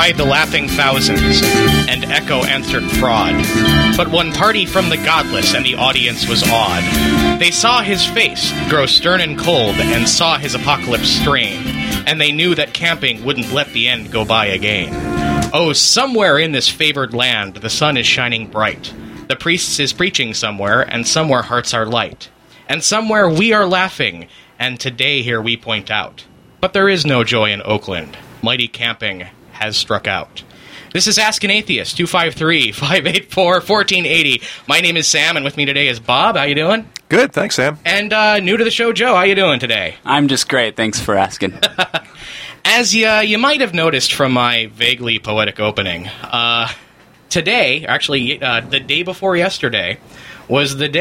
cried the laughing thousands, and echo answered fraud. But one party from the godless, and the audience was awed. They saw his face grow stern and cold, and saw his apocalypse strain, and they knew that camping wouldn't let the end go by again. Oh, somewhere in this favored land the sun is shining bright. The priest is preaching somewhere, and somewhere hearts are light. And somewhere we are laughing, and today here we point out. But there is no joy in Oakland. Mighty camping has struck out. This is Ask an Atheist, 253-584-1480. My name is Sam, and with me today is Bob. How you doing? Good, thanks, Sam. And new to the show, Joe. How you doing today? I'm just great. Thanks for asking. As you might have noticed from my vaguely poetic opening, today, actually the day before yesterday, was the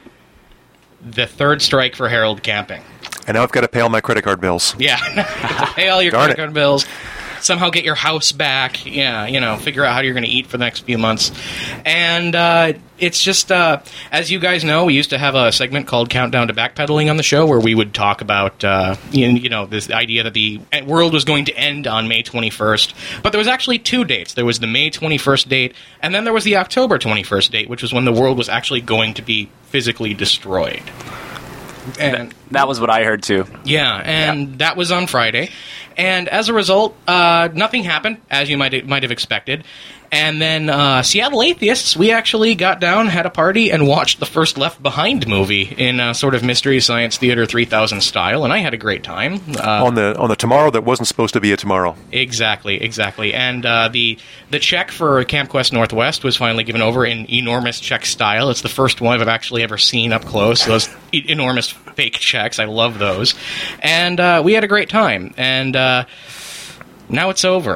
third strike for Herald Camping. And now I've got to pay all my credit card bills. Yeah, pay all your credit card bills. Somehow get your house back. Yeah, figure out how you're going to eat for the next few months. And it's just, as you guys know, we used to have a segment called Countdown to Backpedaling on the show where we would talk about, this idea that the world was going to end on May 21st. But there was actually two dates. There was the May 21st date, and then there was the October 21st date, which was when the world was actually going to be physically destroyed. And that was what I heard, too. Yeah, and that was on Friday. And as a result, nothing happened, as you might have expected. And then Seattle Atheists, we actually got down, had a party, and watched the first Left Behind movie in sort of Mystery Science Theater 3000 style, and I had a great time. On the tomorrow that wasn't supposed to be a tomorrow. Exactly. And the check for Camp Quest Northwest was finally given over in enormous check style. It's the first one I've actually ever seen up close, those enormous fake checks. I love those. And we had a great time. And now it's over.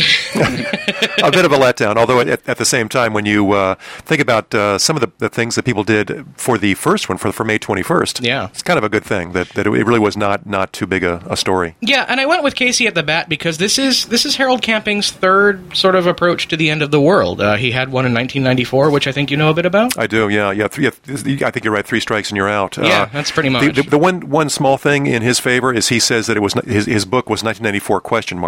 A bit of a letdown, although at the same time, when you think about some of the things that people did for the first one, for May 21st, yeah, it's kind of a good thing that it really was not too big a story. Yeah, and I went with Casey at the bat because this is Herald Camping's third sort of approach to the end of the world. He had one in 1994, which I think you know a bit about. I do, yeah. I think you're right. 3 strikes and you're out. Yeah, that's pretty much. The one small thing in his favor is he says that it was his book was 1994 ?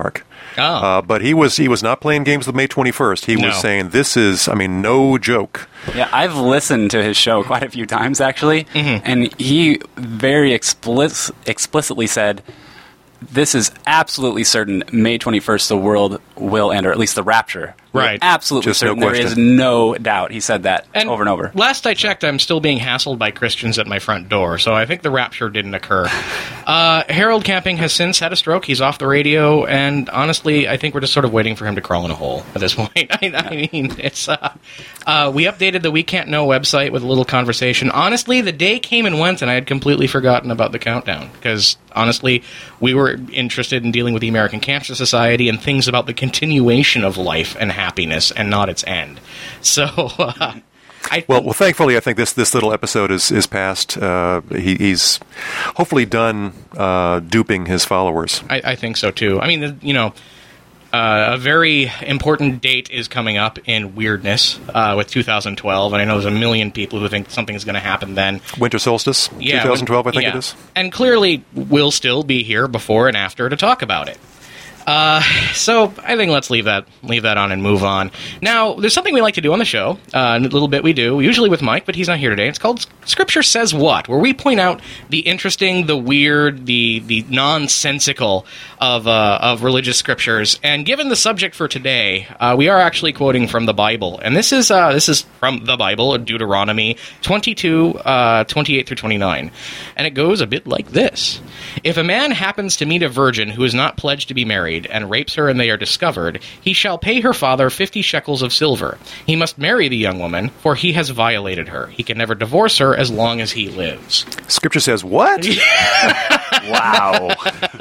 But he was not playing games with May 21st. He was saying, this is, no joke. Yeah, I've listened to his show quite a few times, actually, and he very explicitly said, this is absolutely certain May 21st the world will end, or at least the rapture. Right. Absolutely Just certain. No there is no doubt. He said that over and over. Last I checked, I'm still being hassled by Christians at my front door, so I think the rapture didn't occur. Herald Camping has since had a stroke. He's off the radio, and honestly, I think we're just sort of waiting for him to crawl in a hole at this point. I mean, it's... we updated the We Can't Know website with a little conversation. Honestly, the day came and went, and I had completely forgotten about the countdown, because honestly, we were interested in dealing with the American Cancer Society and things about the continuation of life and happiness and not its end. So, well, thankfully, I think this little episode is past. He's hopefully done duping his followers. I think so too. I mean, a very important date is coming up in weirdness with 2012, and I know there's a million people who think something's going to happen then. Winter solstice, 2012, I think it is. And clearly, we'll still be here before and after to talk about it. So I think let's leave that on and move on. Now, there's something we like to do on the show, a little bit we do, usually with Mike, but he's not here today. It's called Scripture Says What, where we point out the interesting, the weird, the nonsensical of religious scriptures. And given the subject for today, we are actually quoting from the Bible. And this is from the Bible, Deuteronomy 22, 28 through 29. And it goes a bit like this. If a man happens to meet a virgin who is not pledged to be married, and rapes her and they are discovered, he shall pay her father 50 shekels of silver. He must marry the young woman, for he has violated her. He can never divorce her as long as he lives. Scripture says what? Wow.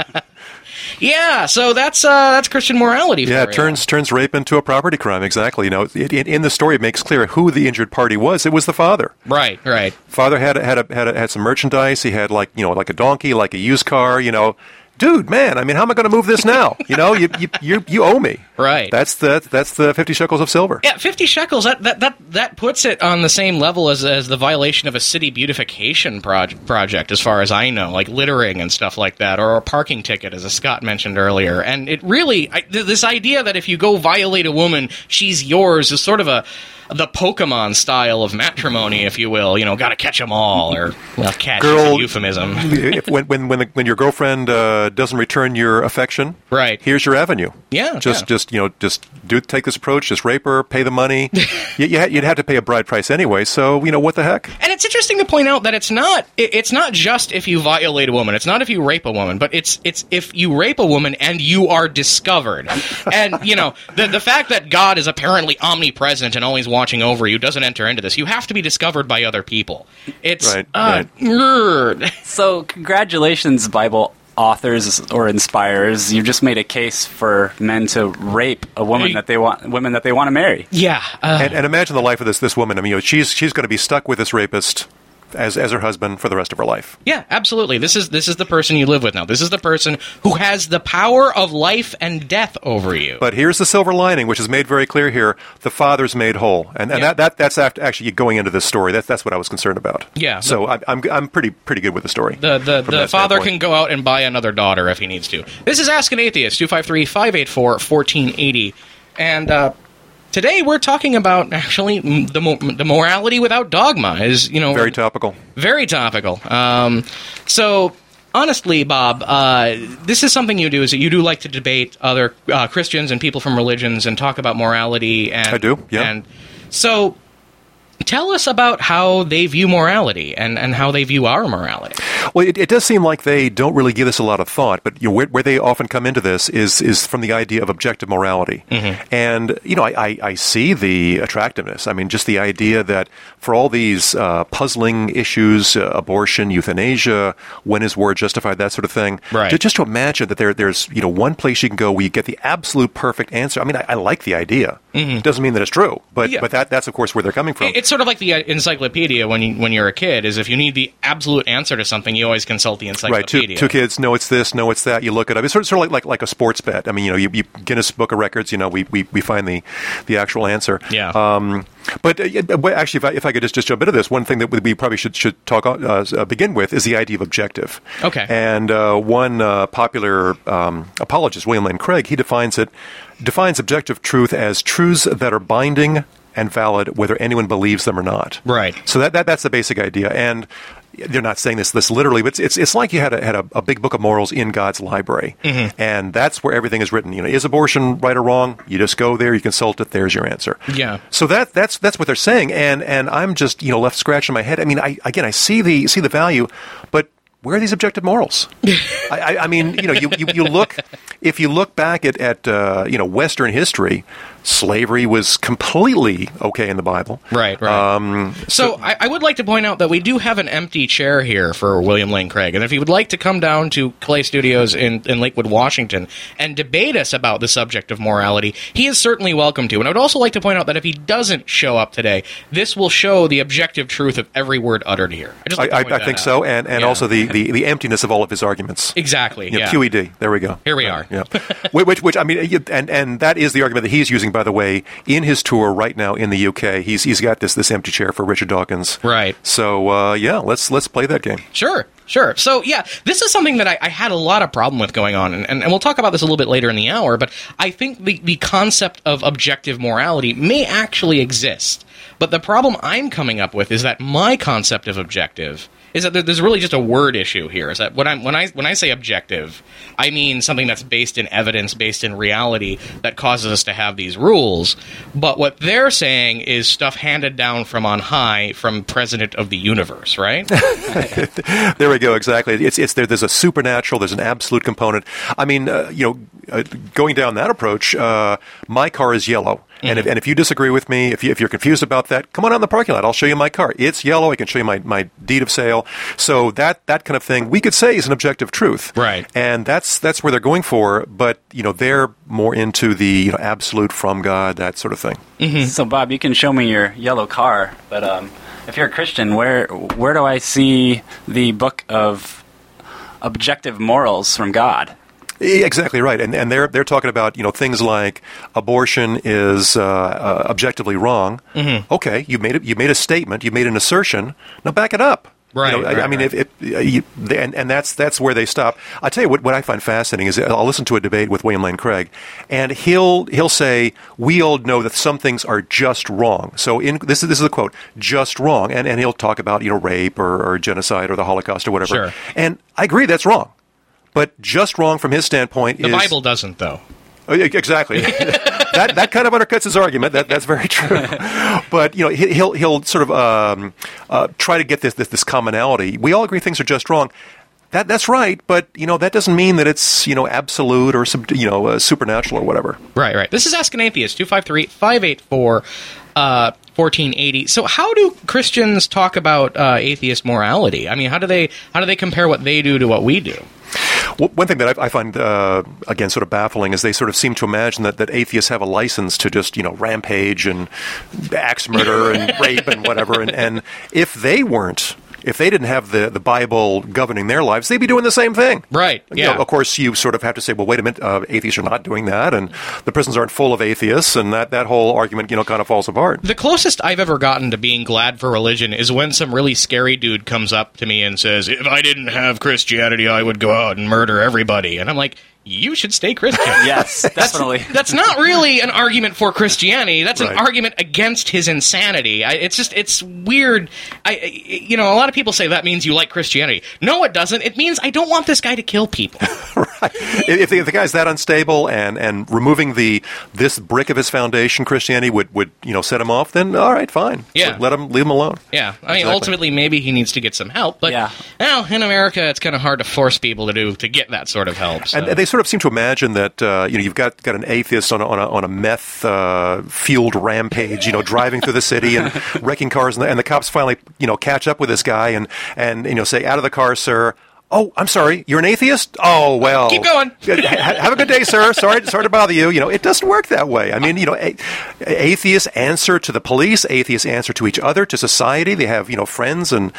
Yeah, so that's Christian morality. Yeah, it turns rape into a property crime. Exactly. In the story, it makes clear who the injured party was. It was the father. Right. Father had some merchandise. He had like a donkey, like a used car. dude, man, I mean, how am I going to move this now? You know, you owe me. Right. That's the 50 shekels of silver. Yeah, 50 shekels, that puts it on the same level as the violation of a city beautification project, as far as I know, like littering and stuff like that, or a parking ticket, as Scott mentioned earlier. And it really, this idea that if you go violate a woman, she's yours, is sort of the Pokemon style of matrimony, if you will. You know, got to catch them all, or catch is a euphemism. when your girlfriend doesn't return your affection, right? Here's your avenue. Yeah, just take this approach. Just rape her, pay the money. You'd have to pay a bride price anyway. So what the heck? And it's interesting to point out that it's not just if you violate a woman. It's not if you rape a woman, but it's if you rape a woman and you are discovered. And the fact that God is apparently omnipresent and always watching over you doesn't enter into this. You have to be discovered by other people. It's right. So congratulations, Bible authors or inspirers. You just made a case for men to rape a woman that they want to marry. Yeah. And imagine the life of this woman. I mean, she's going to be stuck with this rapist as her husband for the rest of her life. Yeah, absolutely. This is the person you live with now. This is the person who has the power of life and death over you. But here's the silver lining, which is made very clear here: the father's made whole, and that's actually going into this story. That's what I was concerned about. Yeah. So I'm pretty good with the story. The father can go out and buy another daughter if he needs to. This is Ask an Atheist, 253-584-1480, and. Today we're talking about actually the morality without dogma is very topical. Very topical. So honestly, Bob, this is something you do. Is that you do like to debate other Christians and people from religions and talk about morality? And I do. Yeah. And so tell us about how they view morality and how they view our morality. Well, it does seem like they don't really give this a lot of thought, but where they often come into this is from the idea of objective morality. Mm-hmm. And, I see the attractiveness. I mean, just the idea that for all these puzzling issues, abortion, euthanasia, when is war justified, that sort of thing, right. just to imagine that there's one place you can go where you get the absolute perfect answer. I mean, I like the idea. Mm-hmm. It doesn't mean that it's true, but that's, of course, where they're coming from. It's sort of like the encyclopedia when you're a kid, is if you need the absolute answer to something, you always consult the encyclopedia. Right, two kids, no, it's this, no, it's that. You look it up. It's sort of like a sports bet. I mean, you Guinness Book of Records, we find the actual answer. Yeah. But actually, if I could just jump into this, one thing that we probably should talk begin with is the idea of objective. Okay. And one popular apologist, William Lane Craig, he defines objective truth as truths that are binding and valid whether anyone believes them or not. Right. So that's the basic idea. And they're not saying this literally, but it's like you had a big book of morals in God's library, mm-hmm. and that's where everything is written. Is abortion right or wrong? You just go there, you consult it. There's your answer. Yeah. So that's what they're saying, and I'm just left scratching my head. I mean, I see the value, but where are these objective morals? I mean, you look, if you look back at Western history, slavery was completely okay in the Bible. Right. So I would like to point out that we do have an empty chair here for William Lane Craig, and if he would like to come down to Clay Studios in Lakewood, Washington, and debate us about the subject of morality, he is certainly welcome to. And I would also like to point out that if he doesn't show up today, this will show the objective truth of every word uttered here. I think so, and also the emptiness of all of his arguments. Exactly. QED. There we go. Here we are. Yeah. which I mean, and that is the argument that he's using, by the way, in his tour right now in the UK. He's got this empty chair for Richard Dawkins. Right. So let's play that game. Sure. So, this is something that I had a lot of problem with going on, and we'll talk about this a little bit later in the hour, but I think the concept of objective morality may actually exist. But the problem I'm coming up with is that my concept of objective is that there's really just a word issue here. Is that when I say objective, I mean something that's based in evidence, based in reality, that causes us to have these rules. But what they're saying is stuff handed down from on high from President of the Universe, right? There we go. Exactly. It's there. There's a supernatural. There's an absolute component. I mean, going down that approach, my car is yellow. And if you disagree with me, if you're confused about that, come on out in the parking lot. I'll show you my car. It's yellow. I can show you my deed of sale. So that kind of thing we could say is an objective truth. Right. And that's where they're going for. But they're more into the absolute from God, that sort of thing. Mm-hmm. So Bob, you can show me your yellow car, but if you're a Christian, where do I see the book of objective morals from God. Exactly right, and they're talking about things like abortion is objectively wrong. Mm-hmm. Okay, you made a statement, you made an assertion. Now back it up. Right. I mean, and that's where they stop. I tell you what I find fascinating is I'll listen to a debate with William Lane Craig, and he'll say we all know that some things are just wrong. So this is a quote, just wrong, and he'll talk about rape or genocide or the Holocaust or whatever. Sure. And I agree that's wrong. But just wrong from his standpoint the Bible doesn't, though. Exactly. that kind of undercuts his argument. That's very true. But he'll sort of try to get this commonality. We all agree things are just wrong. That's right, but that doesn't mean that it's absolute or supernatural or whatever. Right. This is Ask an Atheist 253-584-1480. So how do Christians talk about atheist morality? I mean, how do they compare what they do to what we do? Well, one thing that I find, again, sort of baffling is they sort of seem to imagine that atheists have a license to just, rampage and axe murder and rape and whatever. And if they didn't have the Bible governing their lives, they'd be doing the same thing. Right, yeah. Of course, you sort of have to say, well, wait a minute, atheists are not doing that, and the prisons aren't full of atheists, and that whole argument, kind of falls apart. The closest I've ever gotten to being glad for religion is when some really scary dude comes up to me and says, if I didn't have Christianity, I would go out and murder everybody. And I'm like, you should stay Christian. Yes, definitely. That's not really an argument for Christianity. That's an argument against his insanity. It's weird. A lot of people say that means you like Christianity. No, it doesn't. It means I don't want this guy to kill people. Right. If the guy's that unstable and removing this brick of his foundation, Christianity would set him off, then all right, fine. Yeah. Leave him alone. Yeah. I mean, ultimately, maybe he needs to get some help. But in America, it's kind of hard to force people to get that sort of help. So. And they sort of seem to imagine that you've got an atheist on a meth fueled rampage, driving through the city and wrecking cars, and the cops finally catch up with this guy and say, out of the car, sir. Oh, I'm sorry. You're an atheist? Oh, well. Keep going. Have a good day, sir. Sorry to bother you. It doesn't work that way. I mean, atheists answer to the police. Atheists answer to each other, to society. They have, friends and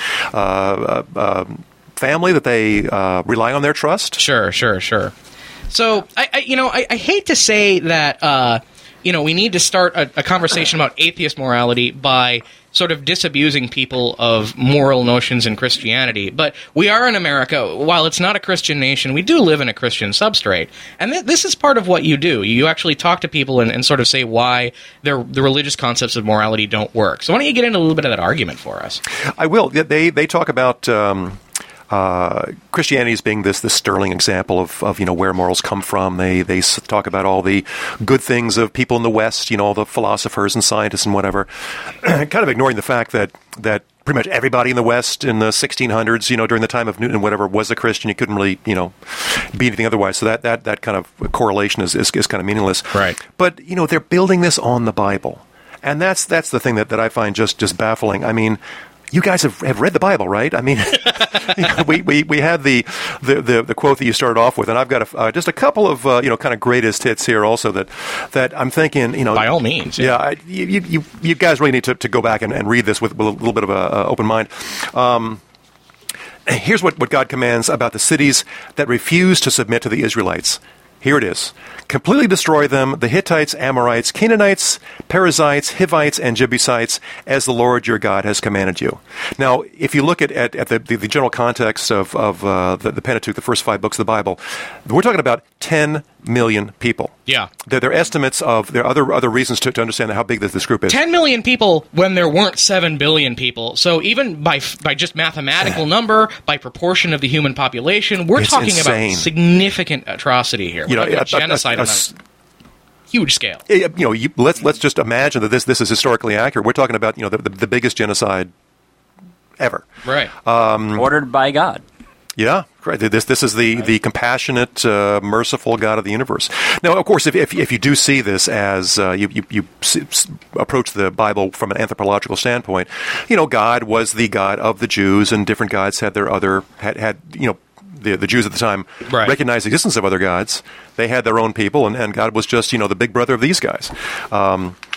family that they rely on their trust. Sure. So, I hate to say that, we need to start a conversation about atheist morality by sort of disabusing people of moral notions in Christianity. But we are in America. While it's not a Christian nation, we do live in a Christian substrate. And this is part of what you do. You actually talk to people and sort of say why the religious concepts of morality don't work. So why don't you get into a little bit of that argument for us? I will. They talk about Christianity as being this sterling example of where morals come from. They talk about all the good things of people in the West, all the philosophers and scientists and whatever, kind of ignoring the fact that pretty much everybody in the West in the 1600s, during the time of Newton and whatever, was a Christian. You couldn't really, be anything otherwise. So that kind of correlation is kind of meaningless. Right. But they're building this on the Bible, and that's the thing that I find just baffling. I mean, you guys have read the Bible, right? I mean, we had the quote that you started off with, and I've got just a couple of kind of greatest hits here also that I'm thinking, by all means, you guys really need to go back and read this with a little bit of a open mind. Here's what God commands about the cities that refuse to submit to the Israelites. Here it is. Completely destroy them, the Hittites, Amorites, Canaanites, Perizzites, Hivites, and Jebusites, as the Lord your God has commanded you. Now, if you look at the general context of the Pentateuch, the first 5 books of the Bible, we're talking about 10 million people. Yeah. There are estimates of, there are other reasons to understand how big this group is. 10 million people when there weren't 7 billion people. So even by just mathematical number, by proportion of the human population, we're talking insane. About significant atrocity here. Genocide on a huge scale. Let's just imagine that this is historically accurate. We're talking about the biggest genocide ever. Right. Ordered by God. Yeah, right. This is the compassionate, merciful God of the universe. Now, of course, if you do see this as you approach the Bible from an anthropological standpoint, God was the God of the Jews, and different gods had their other had the Jews at the time recognized the existence of other gods. They had their own people, and God was just the big brother of these guys.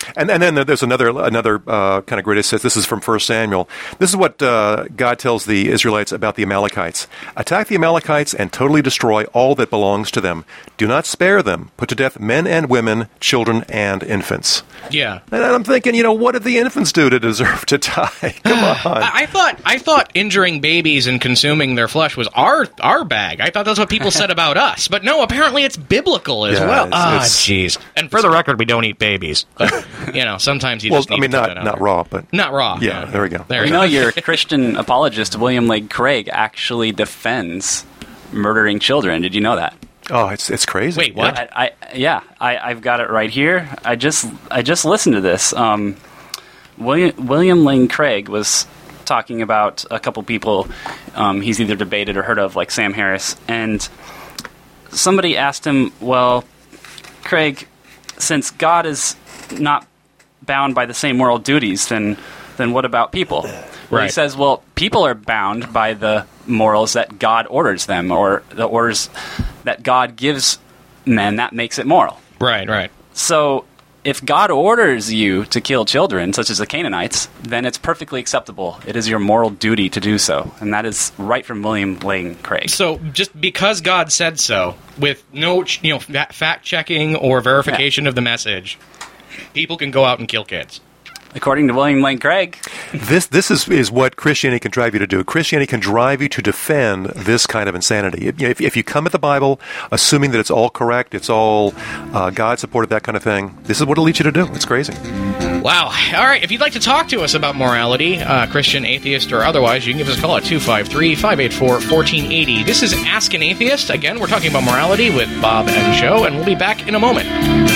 And then there's another kind of great assist. This is from 1 Samuel. This is what God tells the Israelites about the Amalekites. Attack the Amalekites and totally destroy all that belongs to them. Do not spare them. Put to death men and women, children and infants. Yeah. And I'm thinking, what did the infants do to deserve to die? Come on. I thought injuring babies and consuming their flesh was our bag. I thought that's what people said about us. But no, apparently it's biblical as well. Jeez. And for the record, we don't eat babies. But, sometimes you just need to put that out not there. raw, but... Not raw. Yeah, there we go. Your Christian apologist, William Lane Craig, actually defends murdering children. Did you know that? Oh, it's crazy. Wait, what? I've got it right here. I just listened to this. William Lane Craig was talking about a couple people he's either debated or heard of, like Sam Harris, and somebody asked him, well, Craig, since God is not bound by the same moral duties, then what about people? Well, he says, well, people are bound by the morals that God orders them, or the orders that God gives men. That makes it moral. Right. So if God orders you to kill children, such as the Canaanites, then it's perfectly acceptable. It is your moral duty to do so. And that is right from William Lane Craig. So just because God said so, with no fact-checking or verification of the message, people can go out and kill kids. According to William Lane Craig. This is what Christianity can drive you to do. Christianity can drive you to defend this kind of insanity. If you come at the Bible assuming that it's all correct, it's all God-supported, that kind of thing, this is what it'll lead you to do. It's crazy. Wow. All right, if you'd like to talk to us about morality, Christian, atheist, or otherwise, you can give us a call at 253-584-1480. This is Ask an Atheist. Again, we're talking about morality with Bob and Joe, and we'll be back in a moment.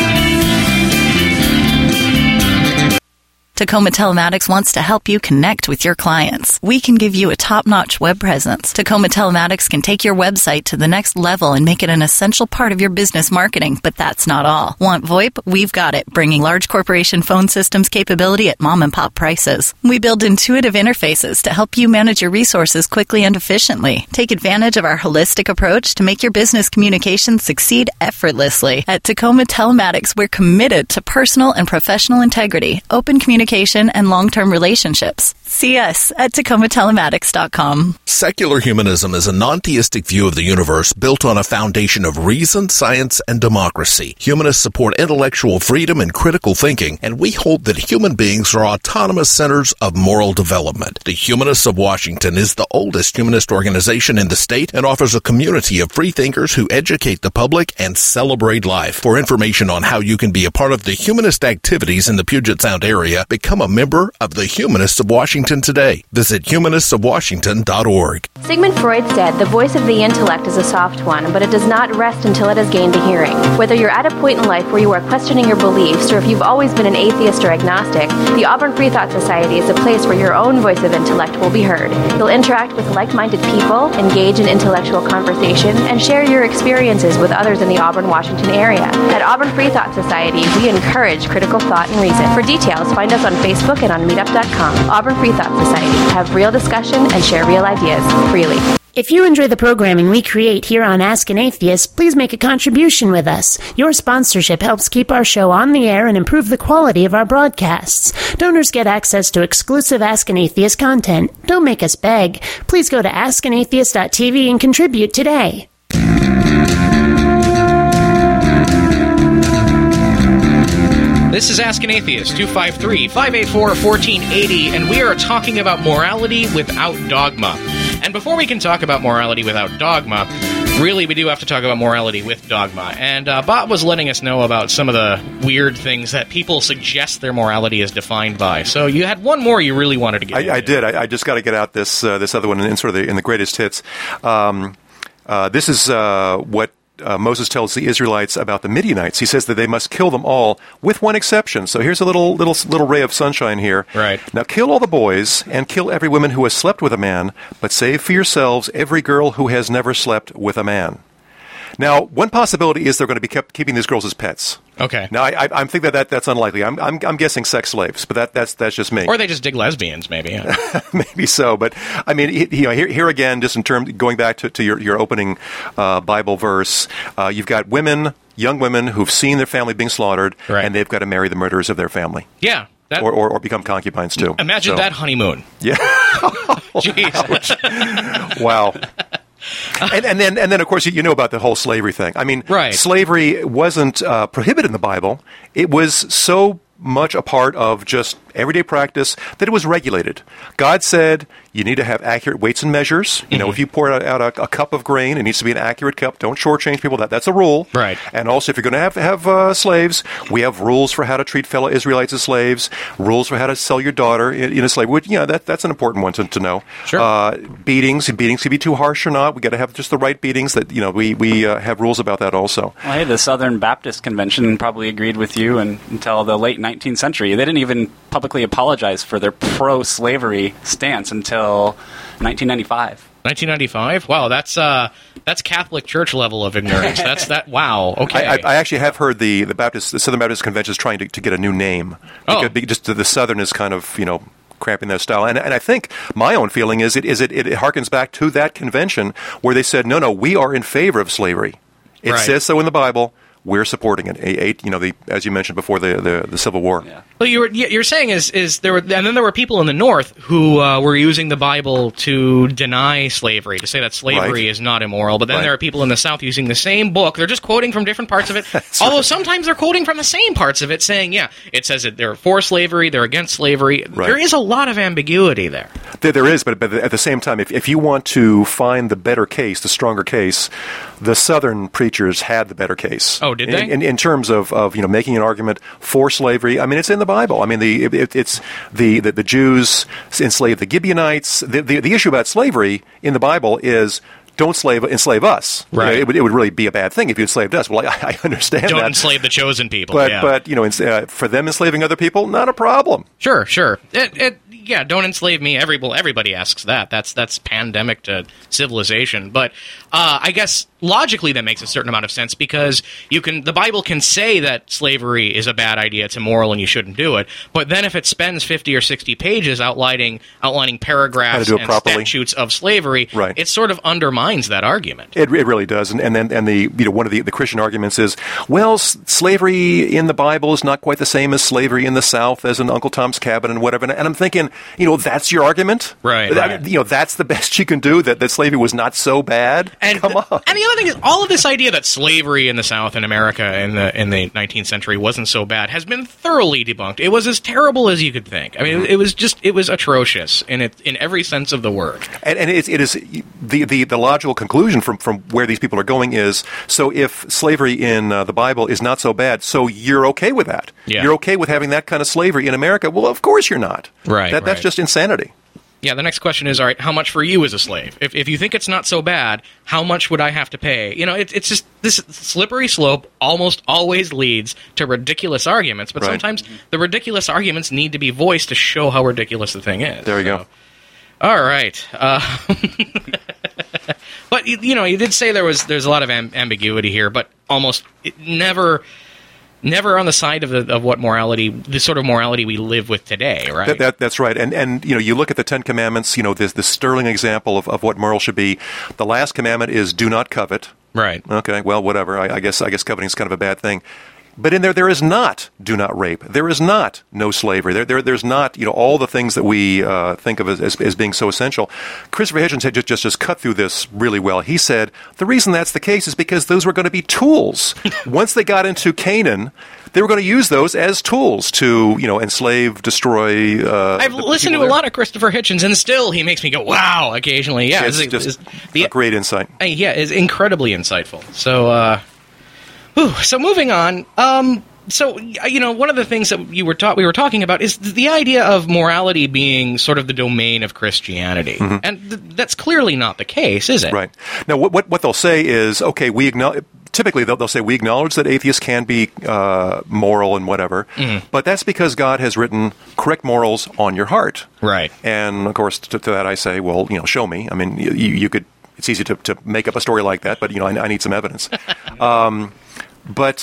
Tacoma Telematics wants to help you connect with your clients. We can give you a top-notch web presence. Tacoma Telematics can take your website to the next level and make it an essential part of your business marketing, but that's not all. Want VoIP? We've got it, bringing large corporation phone systems capability at mom-and-pop prices. We build intuitive interfaces to help you manage your resources quickly and efficiently. Take advantage of our holistic approach to make your business communications succeed effortlessly. At Tacoma Telematics, we're committed to personal and professional integrity, open communication, and long-term relationships. See us at TacomaTelematics.com. Secular humanism is a non-theistic view of the universe built on a foundation of reason, science, and democracy. Humanists support intellectual freedom and critical thinking, and we hold that human beings are autonomous centers of moral development. The Humanists of Washington is the oldest humanist organization in the state and offers a community of free thinkers who educate the public and celebrate life. For information on how you can be a part of the humanist activities in the Puget Sound area, become a member of the Humanists of Washington today. Visit humanistofwashington.org. Sigmund Freud said the voice of the intellect is a soft one, but it does not rest until it has gained a hearing. Whether you're at a point in life where you are questioning your beliefs, or if you've always been an atheist or agnostic, the Auburn Free Thought Society is a place where your own voice of intellect will be heard. You'll interact with like-minded people, engage in intellectual conversation, and share your experiences with others in the Auburn, Washington area. At Auburn Free Thought Society, we encourage critical thought and reason. For details, find us on Facebook and on meetup.com. Auburn Free Thought Society. Have real discussion and share real ideas freely. If you enjoy the programming we create here on Ask an Atheist, please make a contribution with us. Your sponsorship helps keep our show on the air and improve the quality of our broadcasts. Donors get access to exclusive Ask an Atheist content. Don't make us beg. Please go to askanatheist.tv and contribute today. This is Ask an Atheist, 253-584-1480, and we are talking about morality without dogma. And before we can talk about morality without dogma, really we do have to talk about morality with dogma. And Bob was letting us know about some of the weird things that people suggest their morality is defined by. So you had one more you really wanted to get into. I did. I just got to get out this other one in sort of in the greatest hits. This is what Moses tells the Israelites about the Midianites. He says that they must kill them all, with one exception. So here's a little ray of sunshine here. Right. Now kill all the boys, and kill every woman who has slept with a man, but save for yourselves every girl who has never slept with a man. Now, one possibility is they're going to be keeping these girls as pets. Okay. Now, I'm thinking that's unlikely. I'm guessing sex slaves, but that's just me. Or they just dig lesbians, maybe. Yeah. Maybe so, but I mean, here again, just in terms going back to your opening Bible verse, you've got young women who've seen their family being slaughtered, right. and they've got to marry the murderers of their family. Yeah. Or become concubines too. Imagine that honeymoon. Yeah. Jeez. Wow. And then of course you know about the whole slavery thing. I mean, right. Slavery wasn't prohibited in the Bible. It was so much a part of just everyday practice that it was regulated. God said you need to have accurate weights and measures. You know, if you pour out a cup of grain, it needs to be an accurate cup. Don't shortchange people. That's a rule. Right. And also, if you're going to have slaves, we have rules for how to treat fellow Israelites as slaves, rules for how to sell your daughter in a slave. Which, that's an important one to know. Sure. Beatings can be too harsh or not. We got to have just the right beatings. That we have rules about that also. Well, hey, the Southern Baptist Convention probably agreed with you until the late 19th century. They didn't even publicly apologize for their pro-slavery stance until 1995. 1995? Wow, that's Catholic Church level of ignorance. Wow. Okay. I actually have heard the Southern Baptist Convention is trying to get a new name. Because just the Southern is kind of cramping their style, and I think my own feeling is it harkens back to that convention where they said no, we are in favor of slavery. It says so in the Bible. We're supporting it. As you mentioned before, the Civil War. Yeah. Well, you're saying is there were, and then there were people in the North who were using the Bible to deny slavery, to say that slavery is not immoral. But then there are people in the South using the same book. They're just quoting from different parts of it. Although sometimes they're quoting from the same parts of it, saying, it says that they're for slavery, they're against slavery. Right. There is a lot of ambiguity there. There is, but at the same time, if you want to find the better case, the stronger case, the Southern preachers had the better case. Oh, did they? In terms of making an argument for slavery, I mean, it's in the Bible. I mean, it's the Jews enslaved the Gibeonites. The issue about slavery in the Bible is don't enslave us. Right. It would really be a bad thing if you enslaved us. Well, I understand don't that. Don't enslave the chosen people. But for them enslaving other people, not a problem. Sure. Don't enslave me. Everybody asks that. That's pandemic to civilization. But I guess logically that makes a certain amount of sense because the Bible can say that slavery is a bad idea, it's immoral, and you shouldn't do it. But then if it spends 50 or 60 pages outlining paragraphs and statutes of slavery, it sort of undermines that argument. It really does. And one of the Christian arguments is, well, slavery in the Bible is not quite the same as slavery in the South as in Uncle Tom's Cabin and whatever. And I'm thinking, that's your argument? Right. That's the best you can do, that slavery was not so bad? Come on. And the other thing is, all of this idea that slavery in the South in America in the 19th century wasn't so bad has been thoroughly debunked. It was as terrible as you could think. I mean, it was atrocious in every sense of the word. And it is the logical conclusion from where these people are going is, so if slavery in the Bible is not so bad, so you're okay with that. Yeah. You're okay with having that kind of slavery in America. Well, of course you're not. Right. That's just insanity. Yeah, the next question is, all right, how much for you as a slave? If you think it's not so bad, how much would I have to pay? It's just this slippery slope almost always leads to ridiculous arguments, but sometimes the ridiculous arguments need to be voiced to show how ridiculous the thing is. There you go. All right. But, you did say there's a lot of ambiguity here, but almost never on the side of what morality, the sort of morality we live with today, right? That's right. And you look at the Ten Commandments, this sterling example of what moral should be. The last commandment is do not covet. Right. Okay, well, whatever. I guess coveting is kind of a bad thing. But in there is not do not rape. There is not no slavery. There's not all the things that we think of as being so essential. Christopher Hitchens had just cut through this really well. He said the reason that's the case is because those were going to be tools. Once they got into Canaan, they were going to use those as tools to enslave, destroy. I've listened to a lot of Christopher Hitchens, and still he makes me go wow occasionally. Yeah, it's just a great insight. Yeah, it's incredibly insightful. So moving on, one of the things that we were talking about is the idea of morality being sort of the domain of Christianity, and that's clearly not the case, is it? Right. Now, what they'll say is, okay, we acknowledge. Typically, they'll say we acknowledge that atheists can be moral and whatever, but that's because God has written correct morals on your heart. Right. And of course, to that I say, well, show me. I mean, you could it's easy to make up a story like that, but I need some evidence. But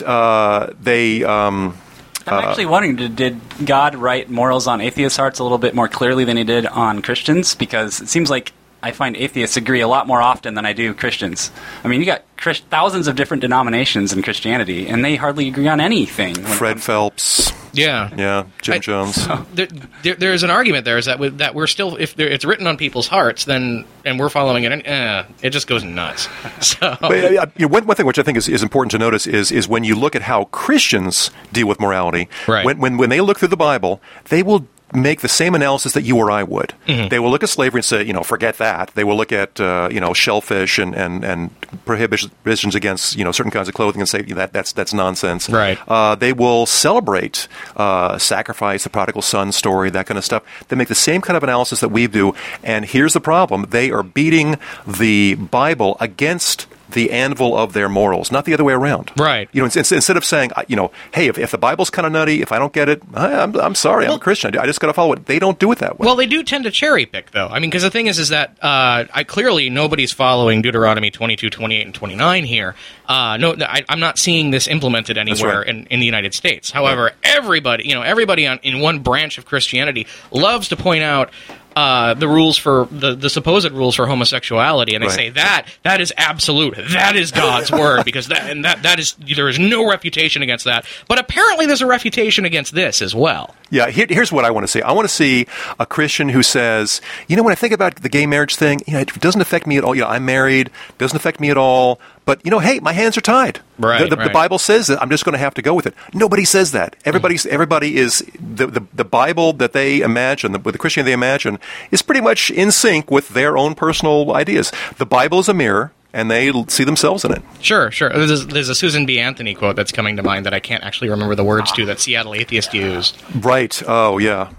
they. I'm actually wondering, did God write morals on atheists' hearts a little bit more clearly than he did on Christians? Because it seems like I find atheists agree a lot more often than I do Christians. I mean, you got thousands of different denominations in Christianity, and they hardly agree on anything. Fred Phelps. Yeah. Jim Jones. There's an argument there is that we're still, if it's written on people's hearts, then and we're following it, it just goes nuts. So one thing which I think is important to notice is when you look at how Christians deal with morality. Right. When they look through the Bible, they will make the same analysis that you or I would. Mm-hmm. They will look at slavery and say, forget that. They will look at, shellfish and prohibitions against, certain kinds of clothing and say that's nonsense. Right. They will celebrate sacrifice, the prodigal son story, that kind of stuff. They make the same kind of analysis that we do. And here's the problem. They are beating the Bible against the anvil of their morals, not the other way around. Right. Instead of saying, hey, if the Bible's kind of nutty, if I don't get it, I'm sorry, I'm a Christian. I just got to follow it. They don't do it that way. Well, they do tend to cherry pick, though. I mean, because the thing is that clearly nobody's following Deuteronomy 22, 28, and 29 here. I'm not seeing this implemented anywhere right. in the United States. However, everybody in one branch of Christianity loves to point out the rules for the supposed rules for homosexuality, and they say that is absolute, that is God's word, because that is, there is no refutation against that. But apparently, there's a refutation against this as well. Yeah, here's what I want to see. I want to see a Christian who says, when I think about the gay marriage thing, it doesn't affect me at all. I'm married, doesn't affect me at all. But, hey, my hands are tied. Right, the right. Bible says that. I'm just going to have to go with it. Nobody says that. Everybody is the Bible that they imagine, the Christianity they imagine, is pretty much in sync with their own personal ideas. The Bible is a mirror, and they see themselves in it. Sure. There's a Susan B. Anthony quote that's coming to mind that I can't actually remember the words to, that Seattle Atheist used. Right. Oh, yeah.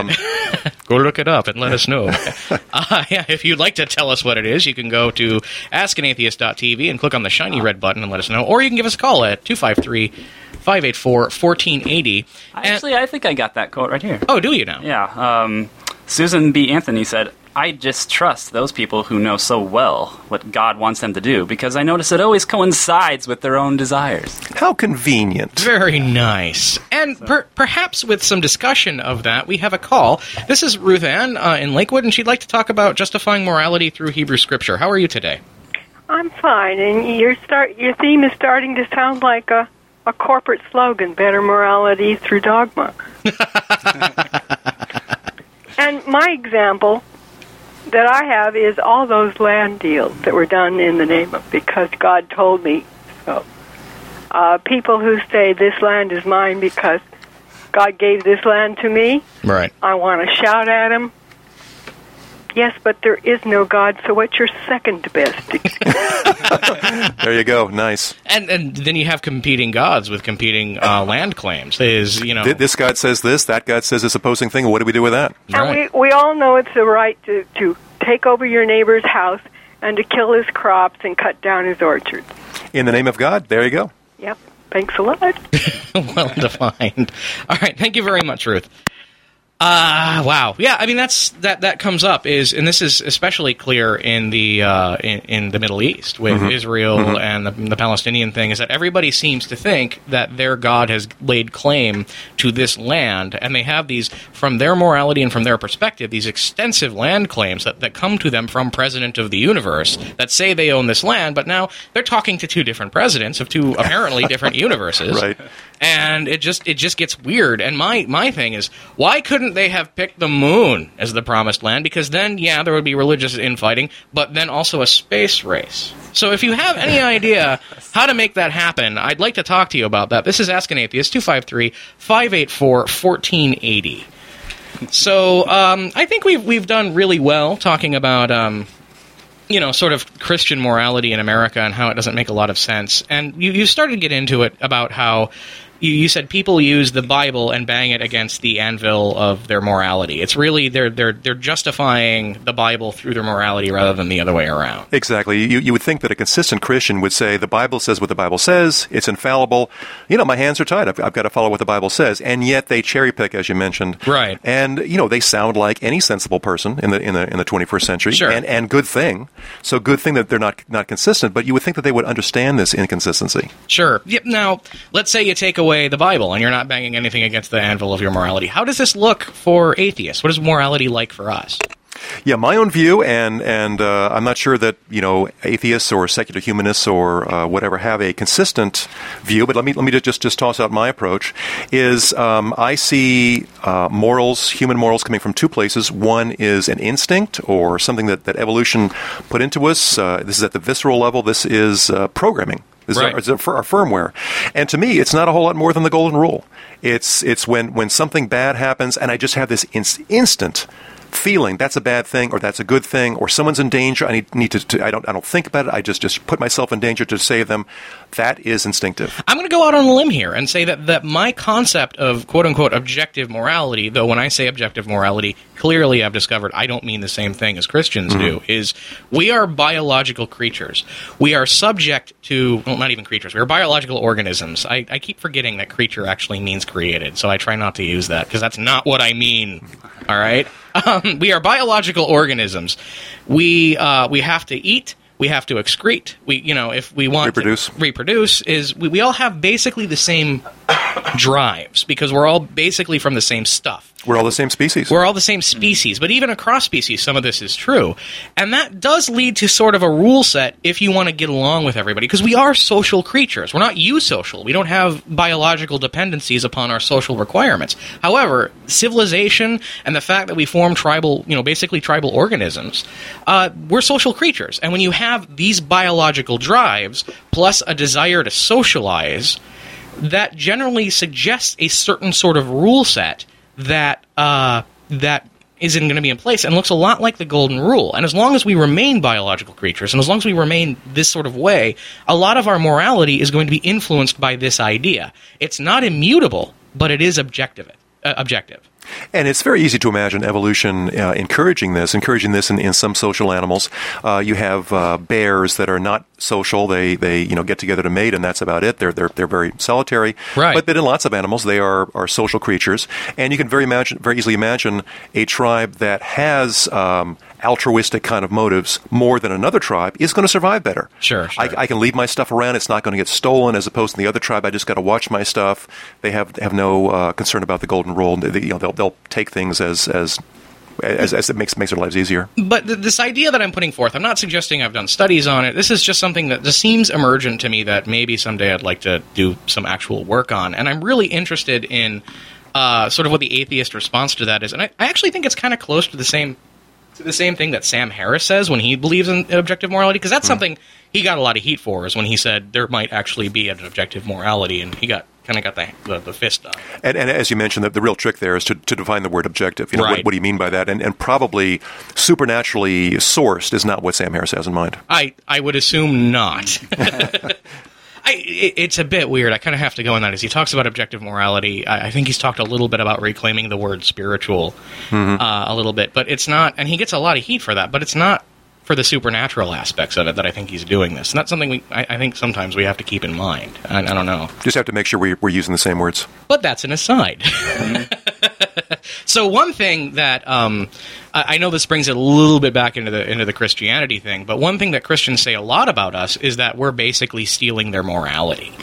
Go look it up and let us know. If you'd like to tell us what it is, you can go to askanatheist.tv and click on the shiny red button and let us know. Or you can give us a call at 253-584-1480. Actually, I think I got that quote right here. Oh, do you now? Yeah. Susan B. Anthony said, I distrust those people who know so well what God wants them to do, because I notice it always coincides with their own desires. How convenient. Very nice. And perhaps with some discussion of that, we have a call. This is Ruth Ann in Lakewood, and she'd like to talk about justifying morality through Hebrew Scripture. How are you today? I'm fine, and your theme is starting to sound like a corporate slogan, better morality through dogma. And my example that I have is all those land deals that were done in the name of because God told me so. People who say this land is mine because God gave this land to me. Right. I want to shout at them. Yes, but there is no God, so what's your second best? There you go. Nice. And then you have competing gods with competing land claims. This God says this, that God says this opposing thing. What do we do with that? And we all know it's the right to take over your neighbor's house and to kill his crops and cut down his orchards. In the name of God. There you go. Yep. Thanks a lot. Well defined. All right. Thank you very much, Ruth. Wow. Yeah, I mean that comes up and this is especially clear in the Middle East with Israel and the Palestinian thing, is that everybody seems to think that their God has laid claim to this land, and they have these, from their morality and from their perspective, these extensive land claims that come to them from President of the Universe that say they own this land, but now they're talking to two different presidents of two apparently different universes. Right. And it just gets weird. And my thing is, why couldn't they have picked the moon as the promised land? Because then, there would be religious infighting, but then also a space race. So if you have any idea how to make that happen, I'd like to talk to you about that. This is Ask an Atheist, 253-584-1480. So I think we've done really well talking about sort of Christian morality in America and how it doesn't make a lot of sense. And you started to get into it about how you said people use the Bible and bang it against the anvil of their morality. It's really they're justifying the Bible through their morality rather than the other way around. Exactly. You would think that a consistent Christian would say the Bible says what the Bible says. It's infallible. My hands are tied. I've got to follow what the Bible says. And yet they cherry pick, as you mentioned. Right. And they sound like any sensible person in the 21st century. Sure. And good thing. So good thing that they're not consistent. But you would think that they would understand this inconsistency. Sure. Yep. Now, let's say you take away the Bible and you're not banging anything against the anvil of your morality. How does this look for atheists? What is morality like for us? Yeah, my own view, and I'm not sure that atheists or secular humanists or whatever have a consistent view. But let me just toss out my approach. Is I see morals, human morals, coming from two places. One is an instinct or something that evolution put into us. This is at the visceral level. This is programming. This is our firmware. And to me, it's not a whole lot more than the golden rule. It's when something bad happens, and I just have this instant feeling that's a bad thing or that's a good thing or someone's in danger. I need to I don't think about it. I just put myself in danger to save them. That is instinctive. I'm going to go out on a limb here and say that my concept of quote-unquote objective morality, though when I say objective morality, clearly I've discovered I don't mean the same thing as Christians do, is we are biological creatures. We are subject to, well, not even creatures, we are biological organisms. I keep forgetting that creature actually means created, so I try not to use that because that's not what I mean, all right? We are biological organisms. We have to eat. We have to excrete. If we want to reproduce, we all have basically the same drives because we're all basically from the same stuff. We're all the same species. We're all the same species, but even across species, some of this is true. And that does lead to sort of a rule set if you want to get along with everybody, because we are social creatures. We're not eusocial. We don't have biological dependencies upon our social requirements. However, civilization and the fact that we form basically tribal organisms, we're social creatures. And when you have these biological drives plus a desire to socialize, that generally suggests a certain sort of rule set that isn't going to be in place and looks a lot like the golden rule. And as long as we remain biological creatures and as long as we remain this sort of way, a lot of our morality is going to be influenced by this idea. It's not immutable, but it is objective. And it's very easy to imagine evolution encouraging this in some social animals. You have bears that are not social. They get together to mate, and that's about it. They're very solitary. Right. But in lots of animals, they are social creatures. And you can very easily imagine a tribe that has altruistic kind of motives more than another tribe is going to survive better. Sure. I can leave my stuff around. It's not going to get stolen, as opposed to the other tribe. I just got to watch my stuff. They have no concern about the golden rule. They'll take things as it makes their lives easier. But this idea that I'm putting forth, I'm not suggesting I've done studies on it. This is just something that just seems emergent to me that maybe someday I'd like to do some actual work on. And I'm really interested in sort of what the atheist response to that is. And I actually think it's kind of close to the same thing that Sam Harris says when he believes in objective morality, because that's something he got a lot of heat for, is when he said there might actually be an objective morality, and he got the fist up. And as you mentioned, the real trick there is to define the word objective. Right. What do you mean by that? And probably supernaturally sourced is not what Sam Harris has in mind. I would assume not. It's a bit weird. I kind of have to go on that. As he talks about objective morality, I think he's talked a little bit about reclaiming the word spiritual a little bit. But it's not, and he gets a lot of heat for that, but it's not for the supernatural aspects of it that I think he's doing this. And that's something I think sometimes we have to keep in mind. I don't know. Just have to make sure we're using the same words. But that's an aside. So one thing that I know this brings it a little bit back into the Christianity thing, but one thing that Christians say a lot about us is that we're basically stealing their morality.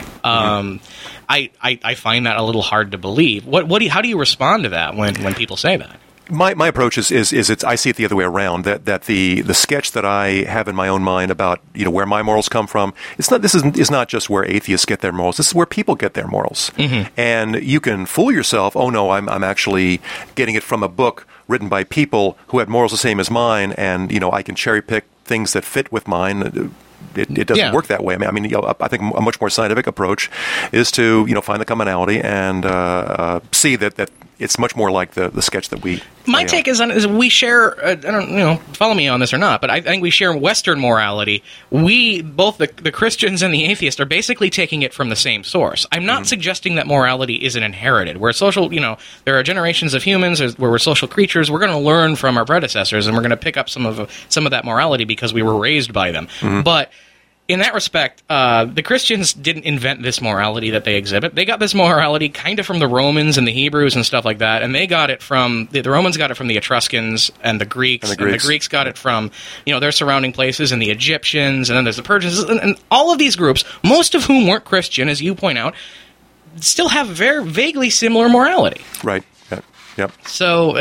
I find that a little hard to believe. How do you respond to that when people say that? My approach is I see it the other way around. That the sketch that I have in my own mind about where my morals come from, this is not just where atheists get their morals. This is where people get their morals. And you can fool yourself. Oh no, I'm actually getting it from a book written by people who have morals the same as mine, and I can cherry pick things that fit with mine. It doesn't work that way. I mean, I think a much more scientific approach is to find the commonality and see that it's much more like the sketch that we My take is we share, I don't follow me on this or not, but I think we share Western morality. We, both the Christians and the atheists, are basically taking it from the same source. I'm not suggesting that morality isn't inherited. We're social, there are generations of humans where we're social creatures. We're going to learn from our predecessors, and we're going to pick up some of that morality because we were raised by them. But in that respect, the Christians didn't invent this morality that they exhibit. They got this morality kind of from the Romans and the Hebrews and stuff like that, and they got it from the Romans got it from the Etruscans and the Greeks, and the Greeks got it from their surrounding places, and the Egyptians, and then there's the Persians, and all of these groups, most of whom weren't Christian, as you point out, still have very vaguely similar morality. Right. Yep. So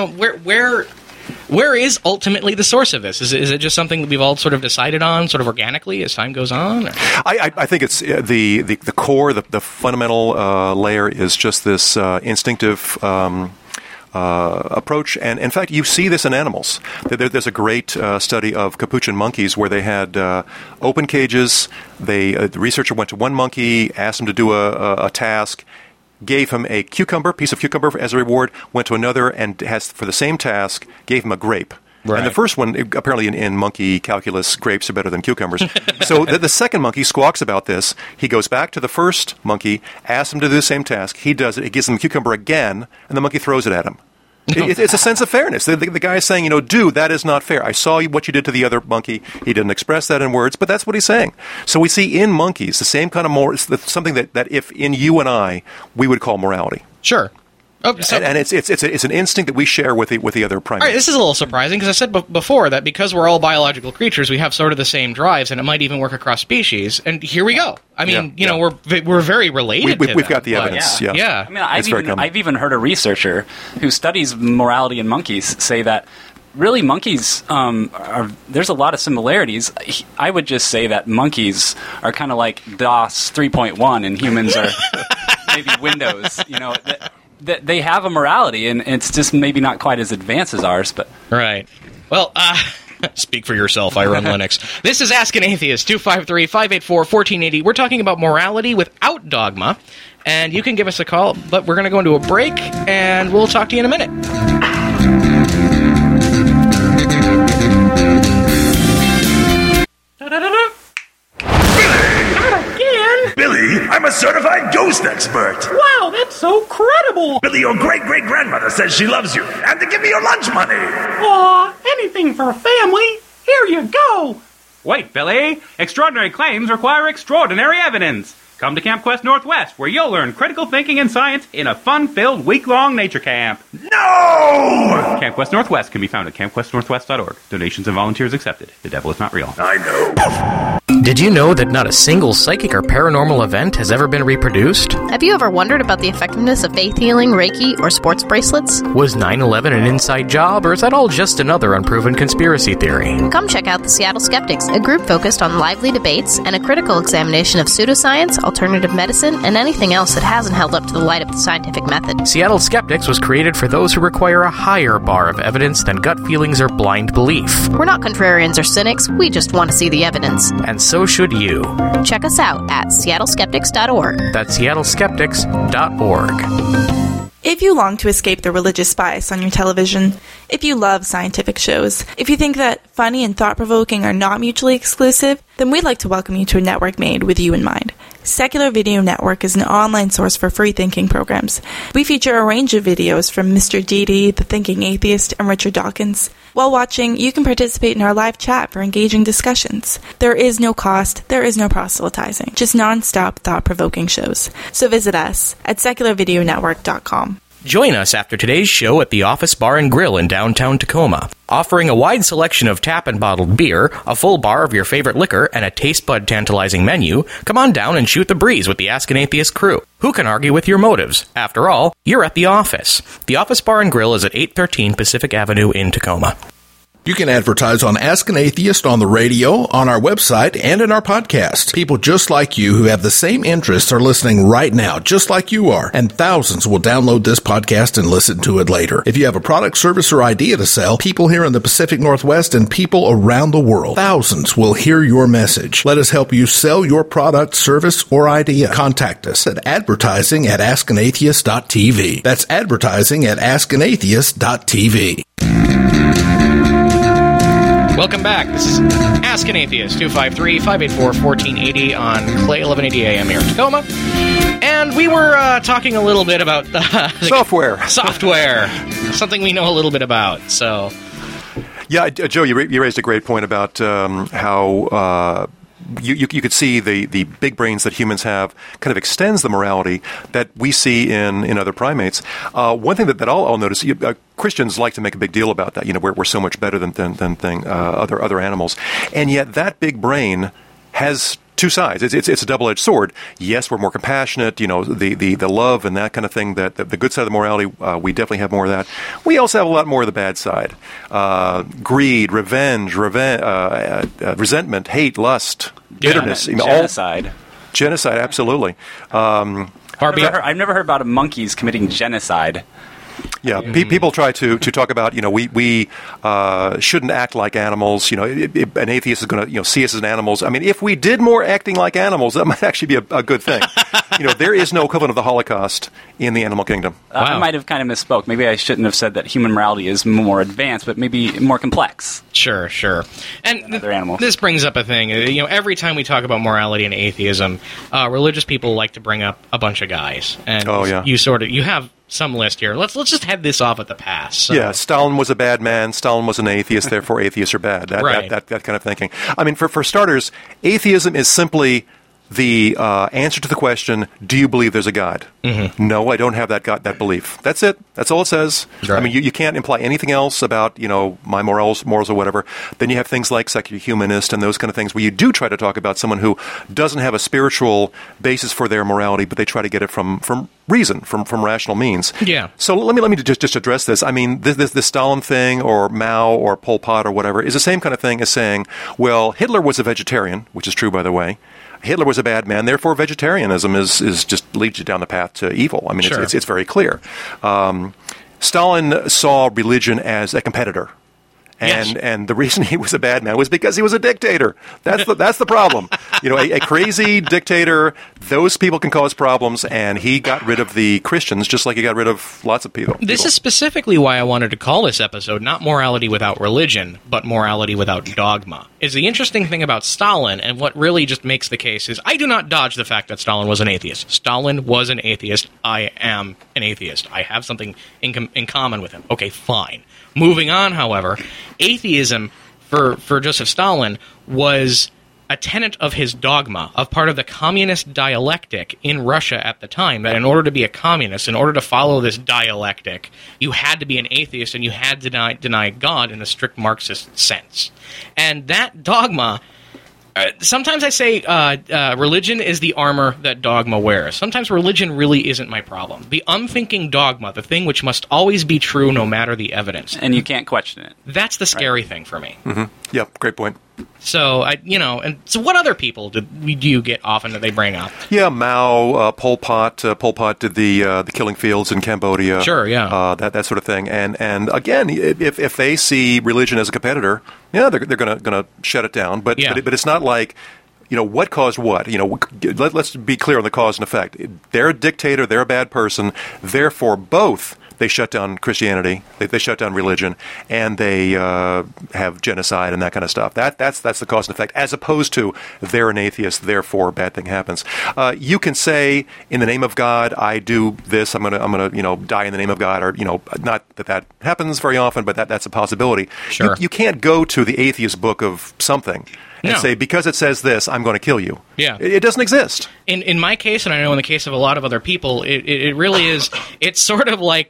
where is ultimately the source of this? Is it just something that we've all sort of decided on, sort of organically as time goes on? I think it's the core, the fundamental layer is just this instinctive approach. And in fact, you see this in animals. There's a great study of capuchin monkeys where they had open cages. The researcher went to one monkey, asked him to do a task, gave him a piece of cucumber as a reward, went to another and for the same task, gave him a grape. Right. And the first one, apparently in monkey calculus, grapes are better than cucumbers. So the second monkey squawks about this. He goes back to the first monkey, asks him to do the same task. He does it. He gives him a cucumber again, and the monkey throws it at him. It's a sense of fairness. The guy is saying, dude, that is not fair. I saw what you did to the other monkey. He didn't express that in words, but that's what he's saying. So we see in monkeys the same kind of something that if in you and I, we would call morality. Sure. Oh, and it's an instinct that we share with the other primates. All right, this is a little surprising because I said before that because we're all biological creatures, we have sort of the same drives, and it might even work across species. And here we go. I mean, we're very related. We've got the evidence. Yeah. I mean, I've even heard a researcher who studies morality in monkeys say that really monkeys there's a lot of similarities. I would just say that monkeys are kind of like DOS 3.1, and humans are maybe Windows. They have a morality, and it's just maybe not quite as advanced as ours. But right. Well, speak for yourself. I run Linux. This is Ask an Atheist, 253-584-1480. We're talking about morality without dogma, and you can give us a call, but we're going to go into a break, and we'll talk to you in a minute. Billy, I'm a certified ghost expert. Wow, that's so credible. Billy, your great-great-grandmother says she loves you and to give me your lunch money. Aw, anything for family. Here you go. Wait, Billy. Extraordinary claims require extraordinary evidence. Come to Camp Quest Northwest, where you'll learn critical thinking and science in a fun-filled week-long nature camp. No! Camp Quest Northwest can be found at campquestnorthwest.org. Donations and volunteers accepted. The devil is not real. I know. Did you know that not a single psychic or paranormal event has ever been reproduced? Have you ever wondered about the effectiveness of faith healing, Reiki, or sports bracelets? Was 9/11 an inside job, or is that all just another unproven conspiracy theory? Come check out the Seattle Skeptics, a group focused on lively debates and a critical examination of pseudoscience, alternative medicine, and anything else that hasn't held up to the light of the scientific method. Seattle Skeptics was created for those who require a higher bar of evidence than gut feelings or blind belief. We're not contrarians or cynics, we just want to see the evidence. And so should you. Check us out at seattleskeptics.org. That's seattleskeptics.org. If you long to escape the religious bias on your television, if you love scientific shows, if you think that funny and thought-provoking are not mutually exclusive, then we'd like to welcome you to a network made with you in mind. Secular Video Network is an online source for free thinking programs. We feature a range of videos from Mr. Dede, The Thinking Atheist, and Richard Dawkins. While watching, you can participate in our live chat for engaging discussions. There is no cost, there is no proselytizing, just non-stop thought-provoking shows. So visit us at secularvideonetwork.com. Join us after today's show at the Office Bar and Grill in downtown Tacoma. Offering a wide selection of tap and bottled beer, a full bar of your favorite liquor, and a taste bud tantalizing menu, come on down and shoot the breeze with the Ask an Atheist crew. Who can argue with your motives? After all, you're at the office. The Office Bar and Grill is at 813 Pacific Avenue in Tacoma. You can advertise on Ask an Atheist on the radio, on our website, and in our podcast. People just like you who have the same interests are listening right now, just like you are, and thousands will download this podcast and listen to it later. If you have a product, service, or idea to sell, people here in the Pacific Northwest and people around the world, thousands will hear your message. Let us help you sell your product, service, or idea. Contact us at advertising@askanatheist.tv. That's advertising@askanatheist.tv. Welcome back. This is Ask an Atheist, 253-584-1480 on Clay 1180 AM here in Tacoma. And we were talking a little bit about software. Software. Something we know a little bit about. So, yeah, Joe, you raised a great point about how you could see the big brains that humans have kind of extends the morality that we see in other primates. One thing that I'll notice, Christians like to make a big deal about that. We're so much better than other animals, and yet that big brain has two sides. It's a double-edged sword. Yes, we're more compassionate. The love and that kind of thing. That the good side of the morality, we definitely have more of that. We also have a lot more of the bad side: greed, revenge, resentment, hate, lust, bitterness, genocide. Genocide, absolutely. I've never heard about monkeys committing genocide. Yeah, people try to talk about, we shouldn't act like animals. An atheist is going to see us as animals. I mean, if we did more acting like animals, that might actually be a good thing. There is no equivalent of the Holocaust in the animal kingdom. Wow. I might have kind of misspoke. Maybe I shouldn't have said that human morality is more advanced, but maybe more complex. Sure. And other animals. This brings up a thing. Every time we talk about morality and atheism, religious people like to bring up a bunch of guys. And you have some list here. Let's just head this off at the pass. So. Yeah, Stalin was a bad man. Stalin was an atheist. Therefore, atheists are bad. That kind of thinking. I mean, for starters, atheism is simply the answer to the question: do you believe there's a God? Mm-hmm. No, I don't have that belief. That's it. That's all it says. Right. I mean, you can't imply anything else about my morals or whatever. Then you have things like secular humanist and those kind of things where you do try to talk about someone who doesn't have a spiritual basis for their morality, but they try to get it from reason, from rational means. Yeah. So let me just address this. I mean, this Stalin thing or Mao or Pol Pot or whatever is the same kind of thing as saying, well, Hitler was a vegetarian, which is true, by the way. Hitler was a bad man, therefore vegetarianism is just leads you down the path to evil. I mean, sure. it's very clear. Stalin saw religion as a competitor. And the reason he was a bad man was because he was a dictator. That's the problem. A crazy dictator, those people can cause problems, and he got rid of the Christians just like he got rid of lots of people. This is specifically why I wanted to call this episode not Morality Without Religion, but Morality Without Dogma. Is the interesting thing about Stalin, and what really just makes the case is, I do not dodge the fact that Stalin was an atheist. Stalin was an atheist. I am an atheist. I have something in common with him. Okay, fine. Moving on, however, atheism for Joseph Stalin was a tenet of his dogma, of part of the communist dialectic in Russia at the time, that in order to be a communist, in order to follow this dialectic, you had to be an atheist and you had to deny God in a strict Marxist sense. And that dogma... sometimes I say religion is the armor that dogma wears. Sometimes religion really isn't my problem. The unthinking dogma, the thing which must always be true no matter the evidence. And you can't question it. That's the scary thing for me. Mm-hmm. Yep, great point. So, so what other people do you get often that they bring up? Yeah, Mao, Pol Pot. Pol Pot did the killing fields in Cambodia. Sure, yeah. That sort of thing. And again, if they see religion as a competitor, they're gonna shut it down. But it's not like, what caused what? Let's be clear on the cause and effect. They're a dictator. They're a bad person. Therefore, both. They shut down Christianity, they shut down religion, and they have genocide and that kind of stuff. That's the cause and effect, as opposed to they're an atheist, therefore bad thing happens. You can say, in the name of God, I do this. I'm gonna die in the name of God, or not that happens very often, but that's a possibility. Sure. You can't go to the atheist book of something and say, because it says this, I'm going to kill you. Yeah. It doesn't exist. In my case, and I know in the case of a lot of other people, it really is, it's sort of like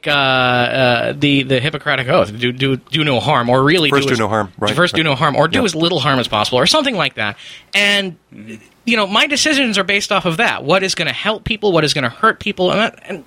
the Hippocratic Oath, do no harm, or really do no harm. Right. First do no harm, or do as little harm as possible, or something like that. And, my decisions are based off of that. What is going to help people, what is going to hurt people, and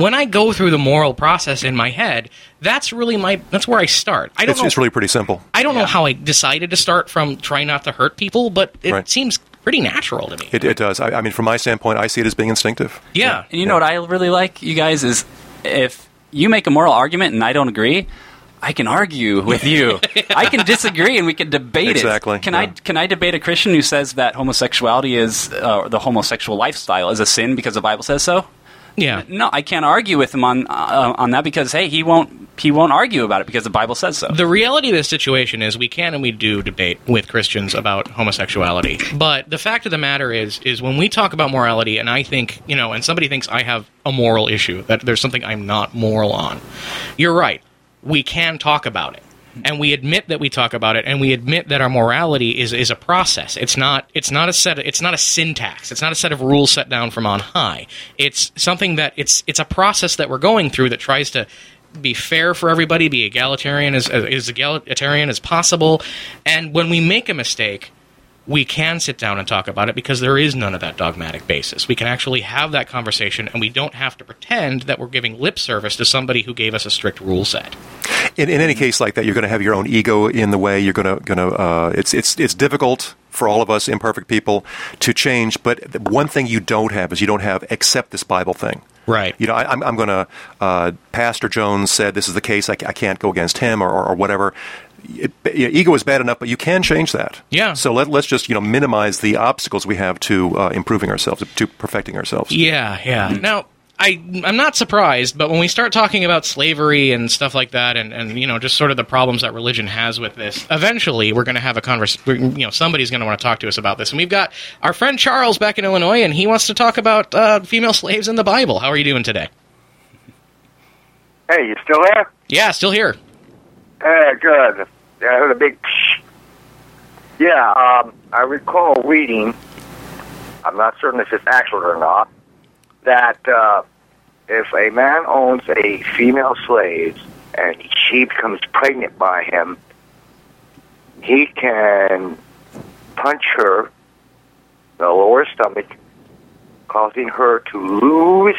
when I go through the moral process in my head, that's where I start. I don't know. It's really pretty simple. I don't know how I decided to start from trying not to hurt people, but it seems pretty natural to me. It does. I mean, from my standpoint, I see it as being instinctive. Yeah. And you know what I really like, you guys, is if you make a moral argument and I don't agree, I can argue with you. I can disagree and we can debate exactly. it. Can I debate a Christian who says that homosexuality is the homosexual lifestyle is a sin because the Bible says so? Yeah. No, I can't argue with him on that because hey, he won't argue about it because the Bible says so. The reality of this situation is we can and we do debate with Christians about homosexuality. But the fact of the matter is when we talk about morality, and I think, and somebody thinks I have a moral issue, that there's something I'm not moral on, you're right. We can talk about it. And we admit that we talk about it, and we admit that our morality is a process. It's not a syntax. It's not a set of rules set down from on high. It's something that it's a process that we're going through that tries to be fair for everybody, be egalitarian as possible. And when we make a mistake, we can sit down and talk about it because there is none of that dogmatic basis. We can actually have that conversation, and we don't have to pretend that we're giving lip service to somebody who gave us a strict rule set. In any case like that, you're going to have your own ego in the way. You're going to. It's difficult for all of us imperfect people to change. But one thing you don't have is you don't have accept this Bible thing. Right. I'm going to. Pastor Jones said this is the case. I can't go against him or whatever. Ego is bad enough, but you can change that. Yeah. So let's just minimize the obstacles we have to improving ourselves, to perfecting ourselves. Yeah. Mm-hmm. Now, I'm not surprised, but when we start talking about slavery and stuff like that, and just sort of the problems that religion has with this, eventually we're going to have a conversation. Somebody's going to want to talk to us about this, and we've got our friend Charles back in Illinois, and he wants to talk about female slaves in the Bible. How are you doing today? Hey, you still there? Yeah, still here. Good. I heard a big psh. Yeah, I recall reading, I'm not certain if it's accurate or not, that if a man owns a female slave and she becomes pregnant by him, he can punch her in the lower stomach, causing her to lose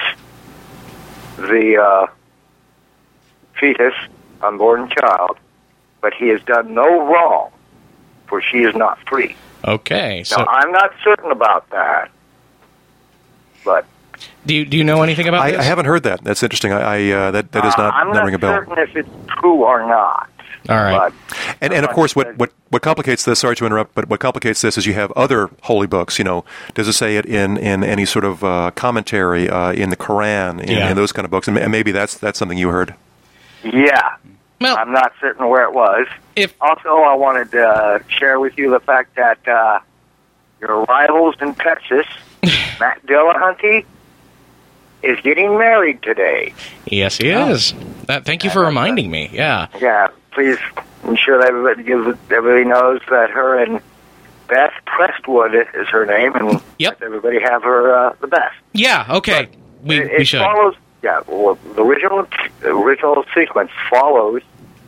the fetus, unborn child, but he has done no wrong, for she is not free. Okay. Now, I'm not certain about that, but... Do you know anything about this? I haven't heard that. That's interesting. That is not ring a bell. I'm not certain if it's true or not. All right. And of course, what complicates this, sorry to interrupt, but what complicates this is you have other holy books, does it say it in any sort of commentary in the Quran, in those kind of books? And maybe that's something you heard. Yeah. Well, I'm not certain where it was. Also, I wanted to share with you the fact that your rivals in Texas, Matt Dillahunty, is getting married today. Yes, he is. Thank you for reminding me. Yeah. Yeah, please ensure that everybody knows that her and Beth Prestwood is her name, and let everybody have her the best. Yeah, okay. We should. Follows, the original sequence follows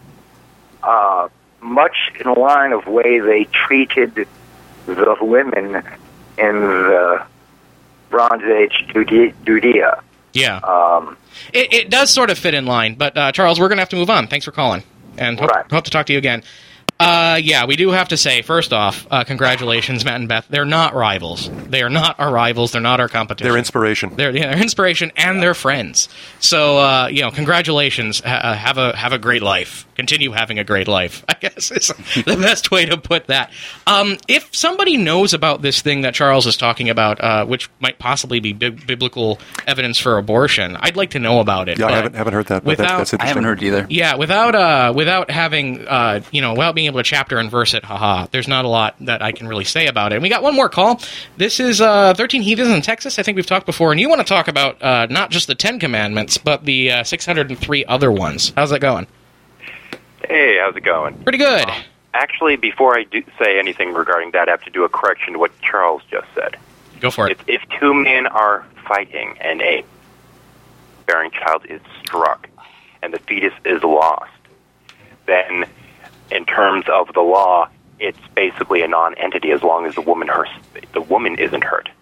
much in line of way they treated the women in the Bronze Age Judea. Yeah. It does sort of fit in line, but Charles, we're going to have to move on. Thanks for calling, and hope to talk to you again. We do have to say, first off, congratulations, Matt and Beth. They're not rivals. They are not our rivals. They're not our competition. They're inspiration. They're inspiration, and they're friends. So, congratulations. Have a great life. Continue having a great life, I guess is the best way to put that. If somebody knows about this thing that Charles is talking about, which might possibly be biblical evidence for abortion, I'd like to know about it. Yeah, I haven't heard that. But that's interesting. I haven't heard either. Yeah, without having, without being able to chapter and verse it, there's not a lot that I can really say about it. And we got one more call. This is 13 Heathens in Texas. I think we've talked before, and you want to talk about not just the 10 Commandments, but the 603 other ones. How's that going? Hey, how's it going? Pretty good. Actually, before I do say anything regarding that, I have to do a correction to what Charles just said. Go for it. If two men are fighting and a bearing child is struck and the fetus is lost, then in terms of the law, it's basically a non-entity as long as the woman isn't hurt.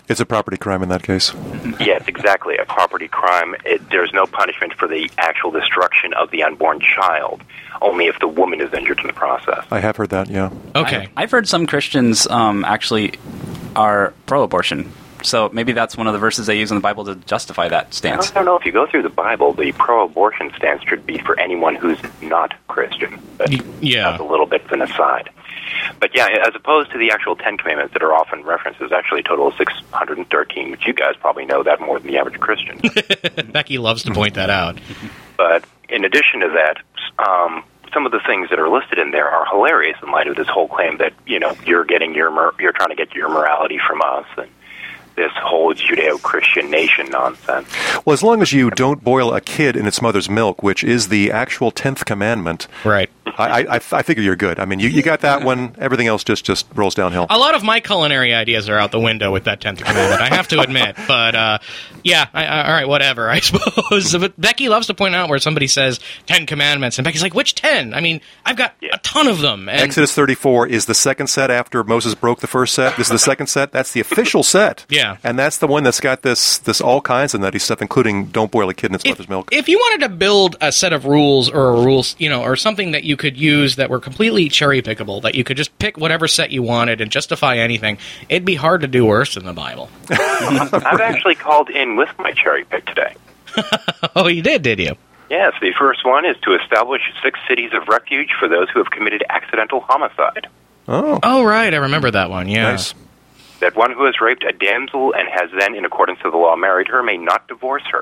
It's a property crime in that case. Yes, exactly. A property crime. There's no punishment for the actual destruction of the unborn child, only if the woman is injured in the process. I have heard that, yeah. Okay. I've heard some Christians actually are pro-abortion. So maybe that's one of the verses they use in the Bible to justify that stance. I don't know. If you go through the Bible, the pro-abortion stance should be for anyone who's not Christian. But that's a little bit of an aside. But yeah, as opposed to the actual 10 Commandments that are often referenced, there's actually a total of 613, which you guys probably know that more than the average Christian. Becky loves to point that out. But in addition to that, some of the things that are listed in there are hilarious in light of this whole claim that, you're trying to get your morality from us, and this whole Judeo-Christian nation nonsense. Well, as long as you don't boil a kid in its mother's milk, which is the actual 10th commandment, right? I figure you're good. I mean, you got that one. Everything else just rolls downhill. A lot of my culinary ideas are out the window with that 10th commandment, I have to admit. But, all right, whatever, I suppose. But Becky loves to point out where somebody says 10 commandments, and Becky's like, which 10? I mean, I've got a ton of them. And Exodus 34 is the second set after Moses broke the first set. This is the second set. That's the official set. Yeah. And that's the one that's got this all kinds of nutty stuff, including don't boil a kid in its mother's milk. If you wanted to build a set of rules or something that you could use that were completely cherry-pickable, that you could just pick whatever set you wanted and justify anything, it'd be hard to do worse than the Bible. I've actually called in with my cherry pick today. Oh, you did you? Yes, the first one is to establish 6 cities of refuge for those who have committed accidental homicide. Oh, right, I remember that one, yeah. Nice. That one who has raped a damsel and has then, in accordance to the law, married her may not divorce her.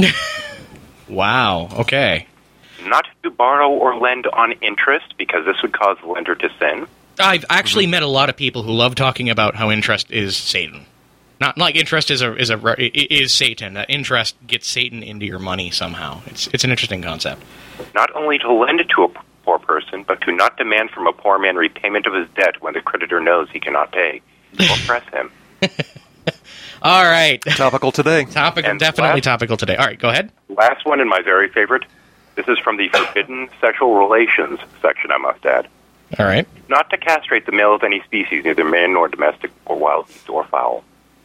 Wow, okay. Not to borrow or lend on interest, because this would cause the lender to sin. I've actually met a lot of people who love talking about how interest is Satan. Not like interest is Satan. That interest gets Satan into your money somehow. It's an interesting concept. Not only to lend to a poor person, but to not demand from a poor man repayment of his debt when the creditor knows he cannot pay. Or press him. All right. Topical today. Definitely topical today. All right, go ahead. Last one, and my very favorite. This is from the forbidden sexual relations section, I must add. All right. Not to castrate the male of any species, neither man nor domestic or wild beast or fowl.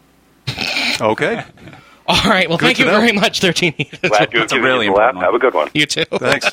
Okay. All right. Well, thank you very much, 13. Glad to have given you a laugh. Have a good one. You too. Thanks.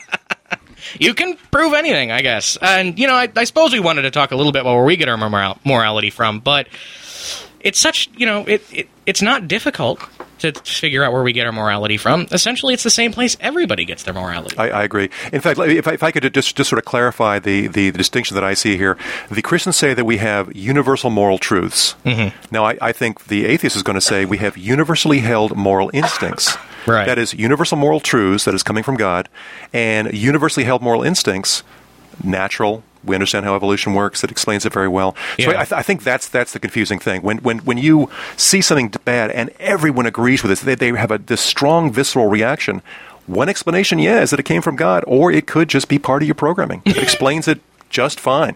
You can prove anything, I guess. And, I suppose we wanted to talk a little bit about where we get our morality from, but it's such, it's not difficult to figure out where we get our morality from. Essentially, it's the same place everybody gets their morality. I agree. In fact, if I could just sort of clarify the distinction that I see here, the Christians say that we have universal moral truths. Mm-hmm. Now, I think the atheist is going to say we have universally held moral instincts. Right. That is universal moral truths that is coming from God, and universally held moral instincts, natural. We understand how evolution works. It explains it very well. So Yeah. I think that's the confusing thing. When you see something bad and everyone agrees with it, they have this strong visceral reaction. One explanation, is that it came from God, or it could just be part of your programming. It explains it just fine.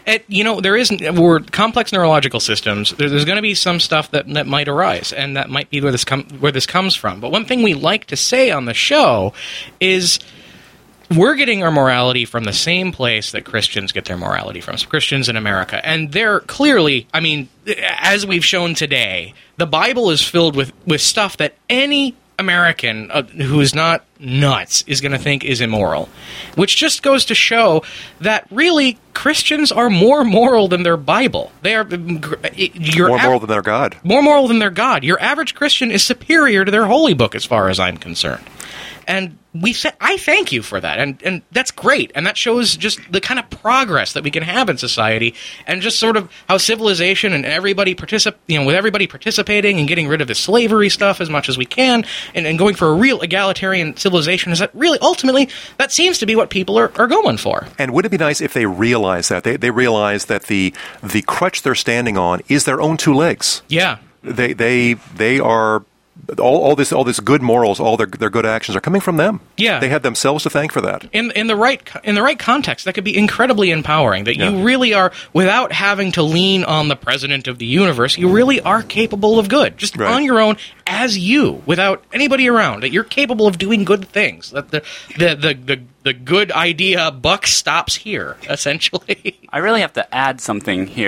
We're complex neurological systems. There's going to be some stuff that might arise, and that might be where this comes from. But one thing we like to say on the show is we're getting our morality from the same place that Christians get their morality from, Christians in America. And they're clearly, as we've shown today, the Bible is filled with stuff that any American who is not nuts is going to think is immoral, which just goes to show that really Christians are more moral than their Bible. They are more moral than their God. More moral than their God. Your average Christian is superior to their holy book, as far as I'm concerned. And I thank you for that, and that's great, and that shows just the kind of progress that we can have in society, and just sort of how civilization and everybody with everybody participating and getting rid of the slavery stuff as much as we can, and going for a real egalitarian civilization, is that really ultimately that seems to be what people are going for. And wouldn't it be nice if they realize that they realize that the crutch they're standing on is their own two legs? Yeah, they are. All this good morals, all their good actions are coming from them. Yeah, they have themselves to thank for that. In the right context, that could be incredibly empowering. That you really are, without having to lean on the president of the universe, you really are capable of good, just on your own, as you, without anybody around. That you're capable of doing good things. That the good idea buck stops here. Essentially, I really have to add something here.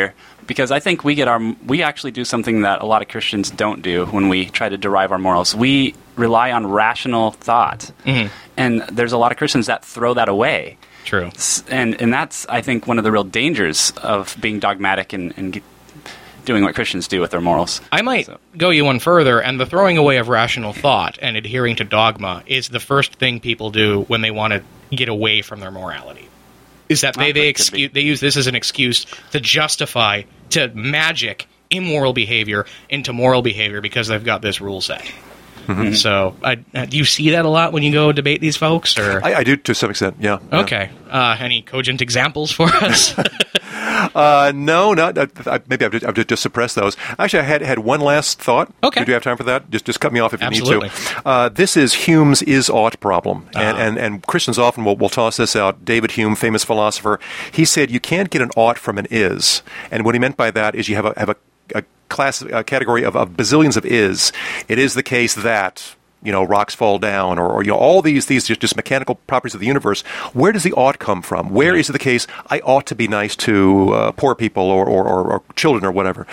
because I think we actually do something that a lot of Christians don't do when we try to derive our morals. We rely on rational thought, and there's a lot of Christians that throw that away. True. And that's, I think, one of the real dangers of being dogmatic and doing what Christians do with their morals. I might go you one further, and the throwing away of rational thought and adhering to dogma is the first thing people do when they want to get away from their morality. Is that they use this as an excuse to justify, to magic immoral behavior into moral behavior because they've got this rule set. So, do you see that a lot when you go debate these folks? Or I do to some extent, yeah. Okay. Any cogent examples for us? No, not. Maybe I've just suppressed those. Actually, I had one last thought. Okay. Do you have time for that? Just cut me off if you Absolutely. need to. This is Hume's is-ought problem. And Christians often will toss this out. David Hume, famous philosopher, he said you can't get an ought from an is. And what he meant by that is you have a category of bazillions of is. It is the case that, rocks fall down, or all these just mechanical properties of the universe. Where does the ought come from? Where is it the case I ought to be nice to poor people or children or whatever?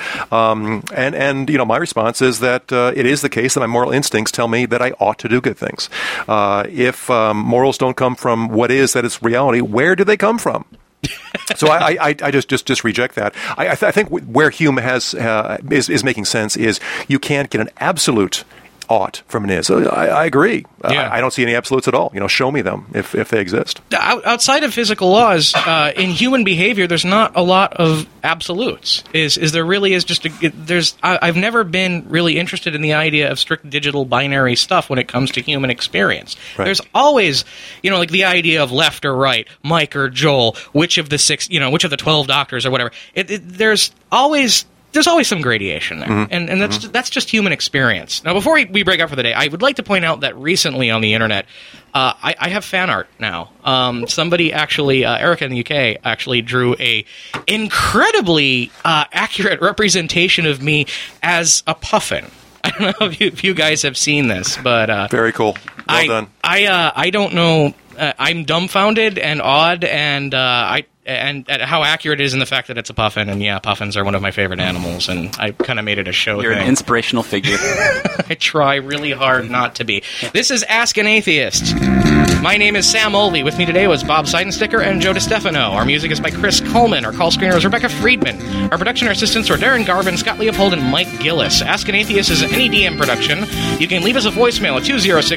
And my response is that it is the case that my moral instincts tell me that I ought to do good things. If morals don't come from what is, that is reality, where do they come from? So I just reject that. I think where Hume is making sense is you can't get an absolute ought from an is. I agree. Yeah. I don't see any absolutes at all. Show me them if they exist. Outside of physical laws, in human behavior, there's not a lot of absolutes. There really is just I've never been really interested in the idea of strict digital binary stuff when it comes to human experience. Right. There's always, like the idea of left or right, Mike or Joel, which of the 12 doctors or whatever. There's always some gradation there, and that's just human experience. Now, before we break up for the day, I would like to point out that recently on the internet, I have fan art now. Somebody actually, Erica in the UK, actually drew a incredibly accurate representation of me as a puffin. I don't know if you guys have seen this, but very cool. Well done. I don't know. I'm dumbfounded and awed, and at how accurate it is in the fact that it's a puffin. And yeah, puffins are one of my favorite animals, and I kind of made it a show You're thing. An inspirational figure. I try really hard not to be. This is Ask an Atheist. My name is Sam Olvey. With me today was Bob Seidensticker and Joe DiStefano. Our music is by Chris Coleman. Our call screener is Rebecca Friedman. Our production assistants are Darren Garvin, Scott Leopold, and Mike Gillis. Ask an Atheist is an NEDM production. You can leave us a voicemail at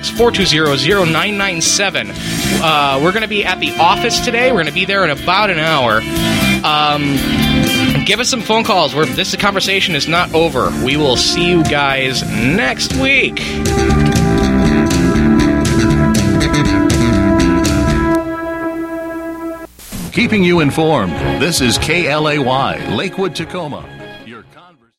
206-420-0997. We're going to be at the office today. We're going to be there in about an hour. Give us some phone calls. This conversation is not over. We will see you guys next week. Keeping you informed, this is KLAY, Lakewood, Tacoma.